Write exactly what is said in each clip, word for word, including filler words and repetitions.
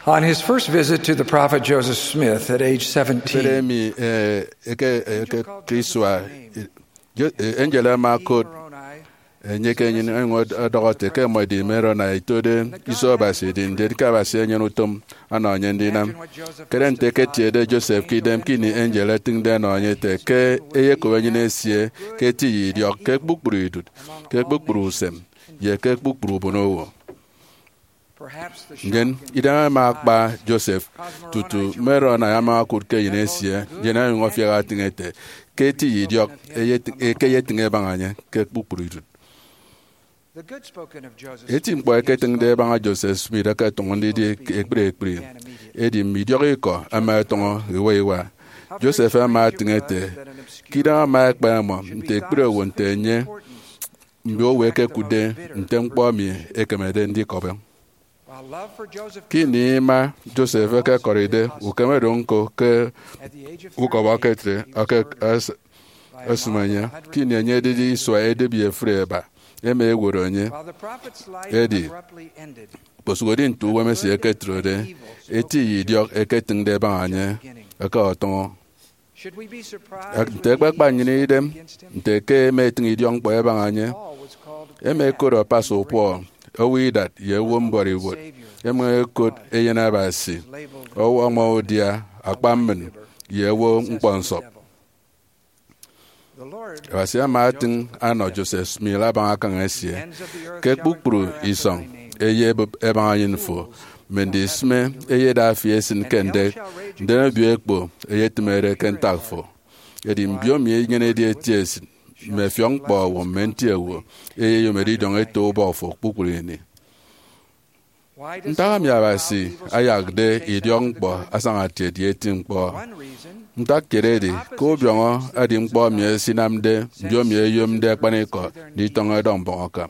On his first visit to the prophet Joseph Smith at age seventeen, Jeremy eh eke eke Kriswa Angela Marco nyeke nyin ngo dogote ke mo di mero na itode iso basi din de ka basi nyen utom ana nyen dinam keren te ke tiede Joseph kidem kini Angela ting de no nyete ke eye ko nyin esie ke ti yi dio ke bukburu idut ke bukburu sem ye ke bukburu bono ngen ida makba Joseph tutu mero na yama kur ke yinesie jena ngo fiara tingete ke ti yi dio eye ke ye tinge banganya ke bukburu idut eti mpo ke tingde banga Joseph Smith ka tongondi di ekbre ekbre edi midiori ko ama tongo wewa Joseph ama tingete kida ma kpa mo nte ekbre wonte nye mbo weke kude nte mpo mi ekemede ndi kobe kini ma Joseph ka koride ukemede nko ke ukoba ketre aka as asumanya kini enye di so edebi efreba eme egworo onye edi posugodi ntu weme si eketrode eti yidio eketingde banye aka oton nte kpakpa nyini idem nte ke meting idio nkpo ebe anye eme koro paso po owi that ye wombori wot eme kod eyena basi owo mo odia akpammen ye wo nkponso Rasia Martin ano Joseph Smith labang akang esie ke bukpuru isong eye ebang info mendisme eye da fiesin kende ndena biekpo eye temere kentakfo edi mbio mi ngene di eties me fiong po wo mentie wo eye yomeri dong eto bo fo bukpuru ni ntaga mi abasi ayagde idiong po asanga tie di etim po ntakiredi ko biongo adi mkpo mie sinamde mbio mie yomde kpaniko ni tonga don bongoka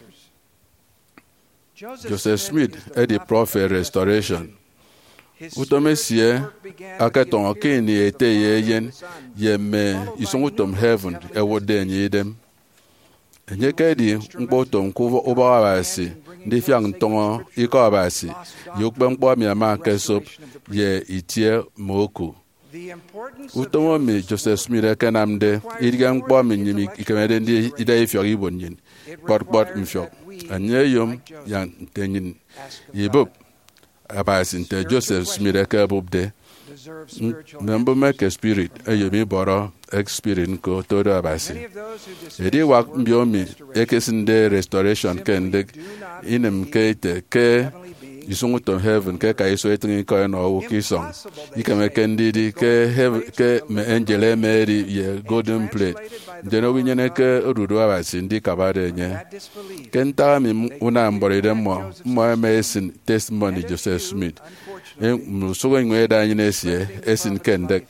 Joseph Smith edi prophet restoration utomesie aketongo kini ete yeyen yeme isongutom heaven ewode nyidem enyekedi mkpo tom kuvo obawasi ndi fiang tongo iko abasi yukbe mkpo mie ma kesop ye itie moku utomo mi Joseph Smith kenamde idiga mkpo mi nyimi ikemede ndi ida ifyo ibon nyin pot pot mfyo anye yom yan tenyin yibub abasi nte Joseph Smith kebubde membo make spirit ayomi boro experience ko todo abasi edi wak mbiomi ekesinde restoration kende inem kete ke isungu to heaven ke ka iso etin ko no wo kisong ikeme kendidi ke heaven ke me angel mary ye golden plate jeno winyene ke rudu abasi ndi kabade nye kenta mi una mboride mo mo emesin testimony Joseph Smith e musugo ngwe da nyine sie esin kende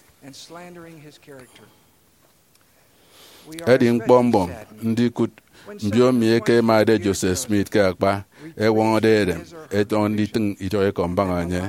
edi mkpombo ndi kut mbio mieke ma de Joseph Smith ke akpa e won de dem e ton di ting ito e kombanga nye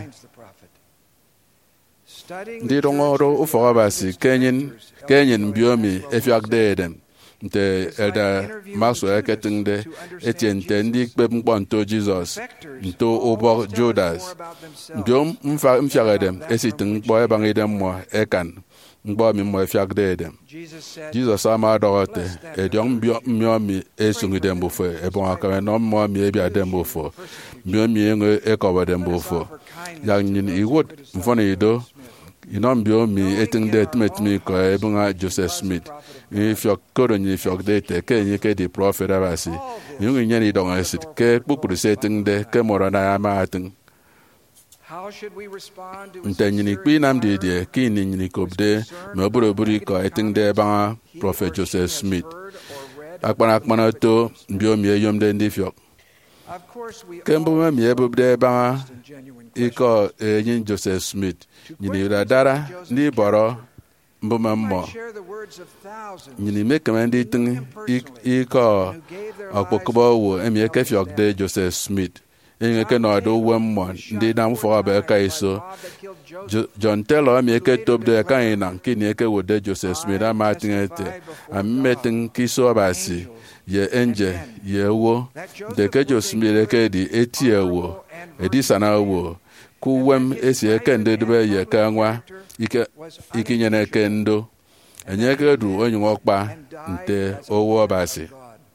ndi rongoro ufo abasi kenyin kenyin mbio mi e fiak de dem nte elda maso eketing de etiente ndi kpe mkponto Jesus nto obo Judas mbio mfa mfiak dem esiting mkpo e bangi dem mo ekan mgbo mi mo fiak de dem Jesus ama dogote e diong mbio mbio mi esungi dem bofo e bon akame no mo mi e bia dem bofo mbio mi ngo e ko dem bofo yang nyin iwot mfone ido ino mbio mi eting de tmetmi ko e bunga Joseph Smith ni fiok koro ni fiok de te ke ni ke di prophet abasi ni nyani dong esit ke bukuru setting de ke morana ama ating nte nyini kpi nam di die ki ni nyini kobde me oburo buri ko eting de ba prophet Joseph Smith akpana akpana to mbio mi yomde ndi fiok kembo mi ebobde ba iko enyin Joseph Smith nyini radara ni boro mboma mo nyini mekamendi ting iko akpokobo wo emi ekefiok de Joseph Smith inge ke no do wemmo ndi na mfo ba ka iso John Taylor mi ke top de ka ina kini ke wode Joseph Smith ama tingete ammetin kiso basi ye enje ye wo de ke Joseph Smith ke di etiewo edisa na wo kuwem esi eke ndedebe ye ka nwa ike ikinyene eke ndo enye kedu onye okpa nte owo basi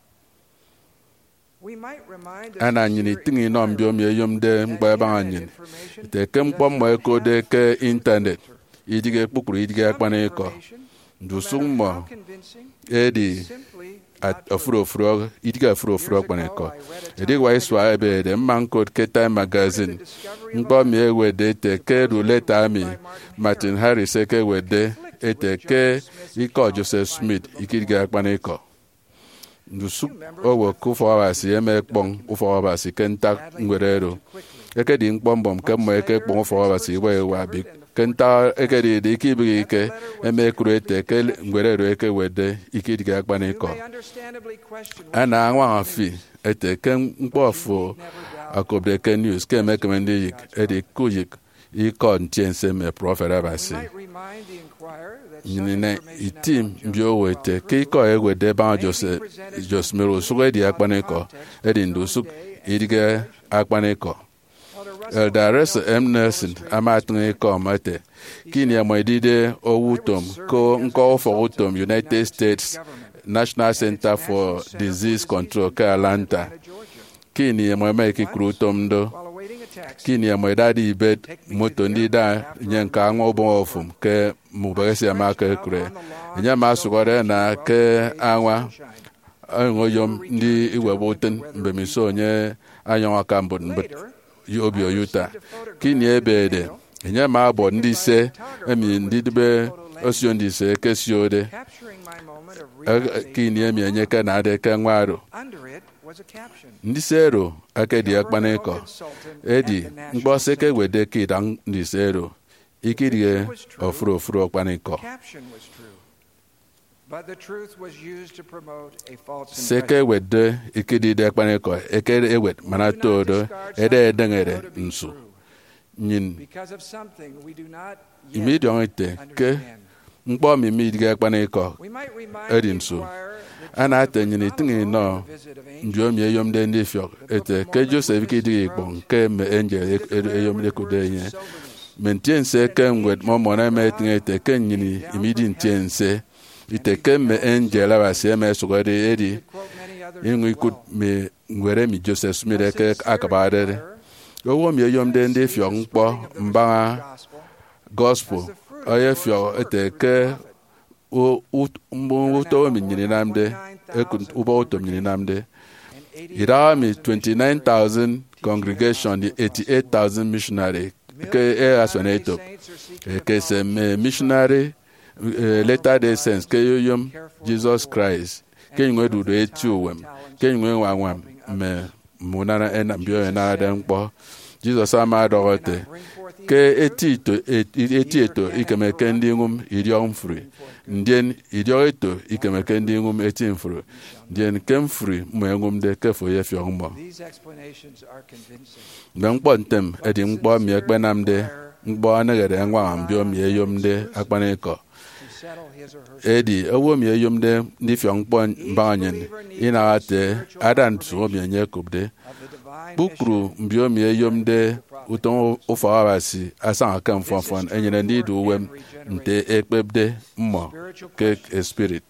ana nyini tingi no mbio mi yom de mgba ba anyin te kem kpom mo eko de ke internet idige kpukuru idige akpana ko ndusung mo edi at afro afro idige afro afro akpana ko edi wa iswa ebe de man code ke time magazine mgba mi ewe de te ke ruleta mi Martin Harris ke we de ete ke iko Joseph Smith ikidige akpana ko ndusu owo ku fawasi eme kpong u fawasi kenta ngwerero eke di nkpombom ke mo eke kpong fawasi we wa bi kenta eke di di kibi ke eme kurete ke ngwerero eke wede ikidige akpaniko ana anwa afi ete ke nkpofo akobre ke news ke me kemendi yik edi kujik iko ntiense me profera basi nyine itim mbio wete ke iko ewede ba Jose Josmero suge di akpaniko edi ndusuk idige akpaniko Eldares M Nelson amatun iko mate kini amedide owutom ko nko ofo utom United States National Center for Disease Control ke Atlanta kini ameme kikrutom do kini amedadi ibet moto ndida nyenka anwo bo ofum ke mubagesi amaka kure nya masugore na ke anwa anwoyom ndi iweboten mbe miso nye anyon akambo mbet yobi oyuta kini ebede nya ma abo ndi se emi ndi dibe osio ndi se kesiode kini emi enye ka na ade ka nwaro ndị sero akedi akpaniko edi mgbose ke wede kidang ndị sero ikirie ofuro ofuro akpaniko seke wede ikidi de akpaniko ekere ewet mana todo ede edengere nso nyin immediately ke mkpọ mimi diga akpaniko edi nso ana atenyini tingi no njomi eyom de ndifyo ete ke Joseph kidi ikpon ke me angel eyom de kudenye mentiense ke ngwet momo na metinga ete ke nyini imidi ntiense ite ke me angel abase me sugode edi ingu ikut me ngwere mi Joseph Smith ke akabade owo mi eyom de ndifyo mkpo mba gospel oye fyo ete ke o uto mi nyini namde ekun ubo uto nyini namde ira mi twenty-nine thousand congregation the eighty-eight thousand missionary ke e asoneto ke se missionary later day saints ke yoyom Jesus Christ ke ngwe do etu wem ke ngwe wanwam me munana ena mbio na adempo Jesus ama dogote ke etito etito ikemeke ndị ngum idiom free ndien idioito ikemeke ndị ngum etin free ndien kem free mo ngum de kefo ye fio ngmo na mkpo ntem edi mkpo mi ekpenamde mkpo anegere ngwa ambio mi eyomde akpaniko edi owo mi eyomde ndi fio mkpo mbanyen ina ate adan so mi enye kubde bukru mbio mi eyomde uton ofawasi asan akam fonfon enyene ndi do wem nte ekpebde mmo ke spirit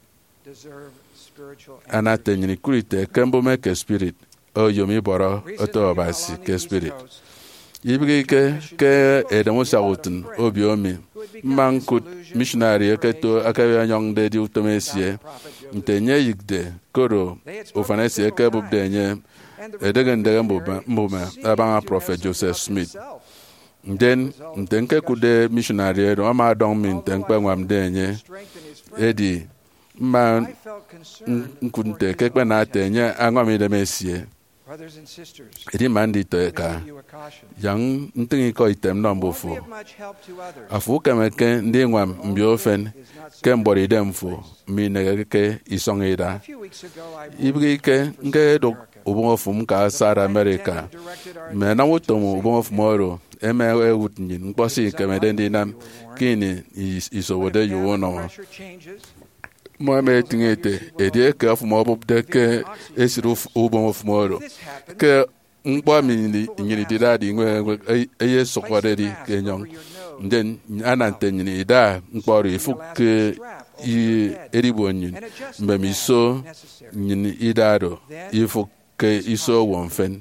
anate nyini kurite kembo me ke spirit o yomi boro oto obasi ke spirit ibige ke ke edemo sawutun obiomi mankut missionary eketo akawe anyong de di utomesie nte nye yigde koro ofanesi ekebubde nye edegen de mbuma abanga prophet Joseph Smith then ntenke kude missionary do ama don min tenkpe ngam denye edi ma nkunte kekpe na tenye angwami de mesie edi mandi to ka yang ntingi ko item no mbofu afu kemeke ndi ngwam mbiofen kembori demfo mi negeke isongida ibike nke do ubongo fum ka sara America me na wotomo ubongo fumoro eme ewutin nkposi kemede ndi nam kini isowode yuwono mo me tingete edi ke afumo bobde ke esiru ubongo fumoro ke mkpọ mi nyini dida di ngwe eye sokore di kenyong den ana ntenyini da mkpọrọ ifuk i eribo nyin mbe mi so nyini idaro ifuk ke iso wonfen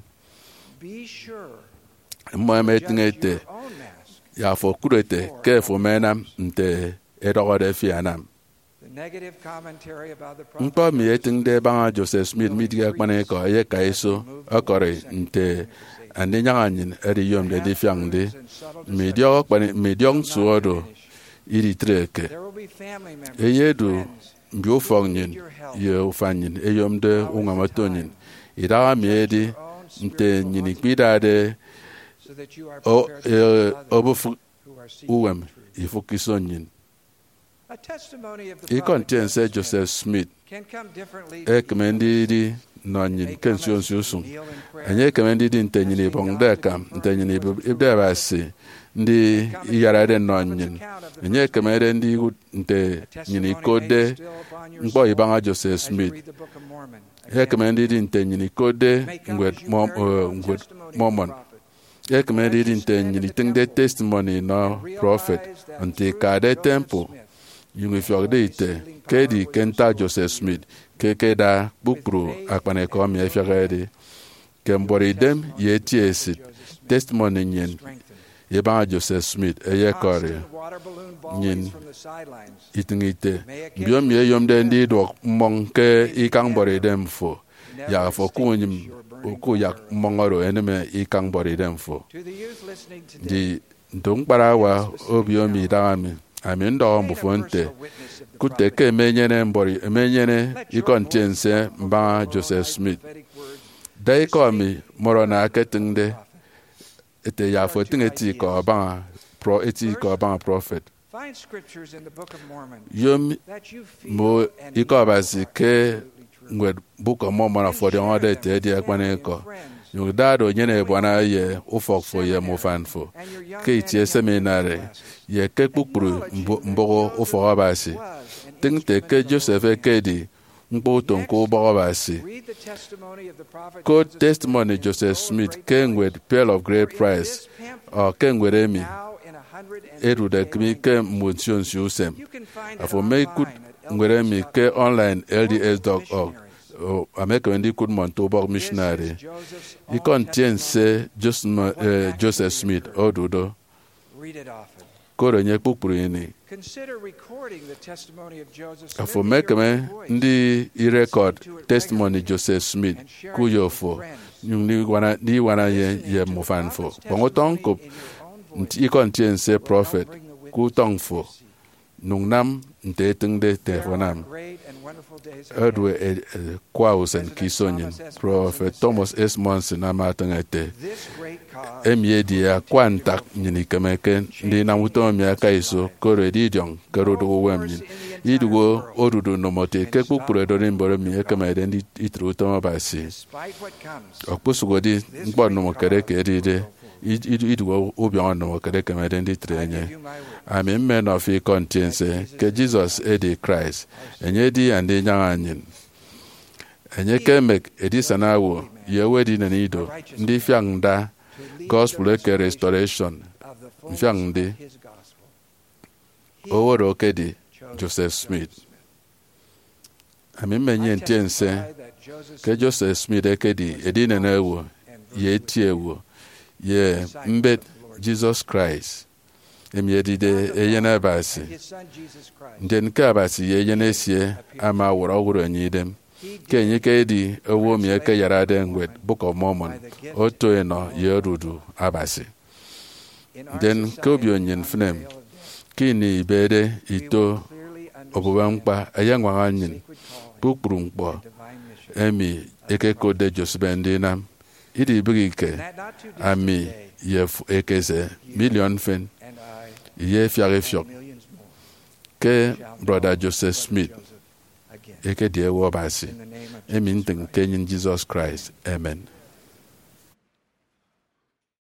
mo metngete ya fo kurete ke fo menam nte edogode fianam mkpọ mi etingde banga Joseph Smith midiga kpane ko ye kaiso akore nte ande nyanganyin eri yom de fiangde medio kpane mediong suodo iri treke eyedu mbio fonyin ye ufanyin eyom de ungamatonyin ira miedi nte nyini kpidade o obufu uwem ifukisonyin. I contains Joseph Smith, a commended non consuls usum, and ye commended in Tenny Bongdecam, Tenny Ibdavasi, the Yarade non, and ye commended the Ninicode, boy Banga Joseph Smith, he commended in Tenny Code, with Mormon. Ye commended in Tenny the testimony no prophet, until Cade Temple. Yung fiogdeite kedi kenta Joseph Smith kekeda bukpru akpane ko mi efiagede kemboridem ye tiesit testimony nyen ye ba Joseph Smith eye kore nyen itingite biom ye yomde ndi do monke ikang boridem fo ya fo kunyim ku yak mongoro eneme ikang boridem fo di ndong parawa obiomi dami amin do mbufonte kuteke menyene mbori menyene ikontense mba Joseph Smith dai ko mi morona ketingde ete ya fotingeti ko ba pro eti ko ba prophet yom mo ikobasi ke ngwed book of Mormon for the order te dia kwane ko yung dado nyene bwana ye ufok fo ye mofanfo ke tie seminary ye ke kpukpuru mbogo ufo abasi tingte ke Joseph kedi mbo tonko bogo abasi ko testimony Joseph Smith ken with pearl of great price or ken with emi eru de kmi ke motion susem afo me kut ngwere mi ke online l d s dot org Oh, America ndi could Montober missionary. He contains uh, just uh, Joseph Smith odudo. Kore nye pupuri. Afo mekeme ndi i record testimony Joseph Smith kuyofo. Ni wana ni wana ye ye mofanfo. Pongoton ko i contains a prophet ku tongfo. Nungnam nte tengde telefonam. Edwe Kwausen Kisonyin, Prophet Thomas S. Monson Amatangate, Emiedia, Quantak, Nikameke, Ninamutomia Kaiso, Coredidion, Carodo Women, Idwo, Orudu Nomote, Keku Predorin Boromia, Kamaden, Itrutom Basi. Opusugodi, Bonomokere, Edide. It will Ubion no Kadekamed di Trene. I mean, men of he contains ke Jesus Eddie Christ, and Yedi and the Yanyan. And ye can make Edisanawo, ye wedding and Ido, the young da, gospel restoration, young de over Okedi, Joseph Smith. I mean, many intense ke Joseph Smith Ekedi, Edina Ewo, ye tiewo. Ye mbet Jesus Christ emyedide eyena basi den ka basi ye yenesie ama woro woro nyidem kenye kedi owo mi eke yara den with Book of Mormon oto eno yerudu abasi den kobi onyen fnem kini ibede ito obubampa ayangwa anyin pukpuru mkpo emi eke kode josbendinam idi bigike ami yef ekeze million fen ye fiare fiok ke brother Joseph Smith eke die wo basi emin ten kenyin Jesus Christ amen.